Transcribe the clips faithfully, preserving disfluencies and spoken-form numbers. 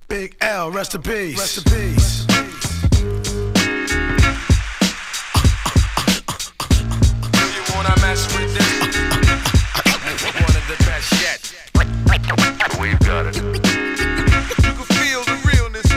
Big L, rest in peace. Rest in peace. You wanna mess with this? One of the best yet. We've got it. You can feel the realness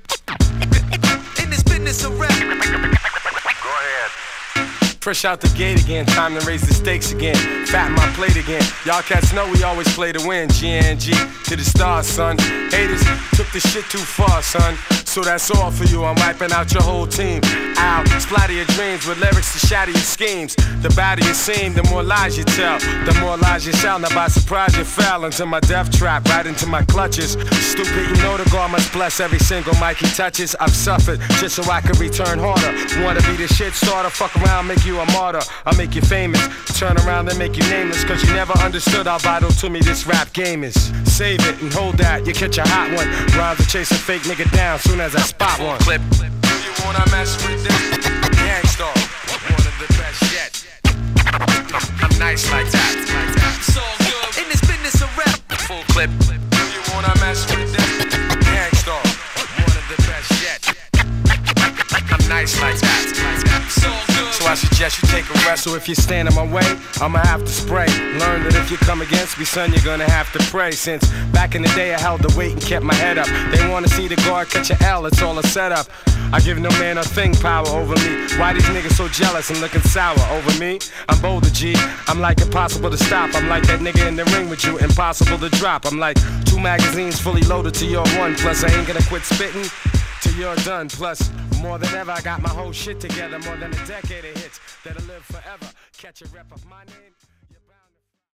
in this business of rap. Go ahead. Fresh out the gate again, time to raise the stakes again. Fatten my plate again. Y'all cats know we always play to win. G N G to the stars, son. Haters took the shit too far, son. So that's all for you. I'm wiping out your whole team. Ow, splatter your dreams with lyrics to shatter your schemes. The badder you seem, the more lies you tell. The more lies you shout. Now by surprise you fell into my death trap, right into my clutches. Stupid, you know the God must bless every single mic he touches. I've suffered just so I can return harder. Wanna be the shit starter? Fuck around, make you a martyr. I'll make you famous. Turn around and make you nameless. Cause you never understood how vital to me this rap game is. Save it and hold that, you catch a hot one. Rhymes to chase a fake nigga down soon as I spot one. Clip. Do you wanna mess with this? Gangstar, one of the best yet. I'm nice like that. It's all good in this business of rap. Full clip. Do you wanna mess with this? Gangstar, one of the best yet. I'm nice like that. It's all good. So I suggest you take a rest. So if you stand in my way, I'ma have to spray. Learn that if you come against me, son, you're gonna have to pray. Since back in the day I held the weight and kept my head up. They wanna see the guard catch an L, it's all a setup. I give no man a thing power over me. Why these niggas so jealous and looking sour over me? I'm bolder, G. I'm like impossible to stop. I'm like that nigga in the ring with you, impossible to drop. I'm like two magazines fully loaded to your one. Plus I ain't gonna quit spitting till you're done. Plus, more than ever, I got my whole shit together. More than a decade of hits that'll live forever. Catch a rep of my name.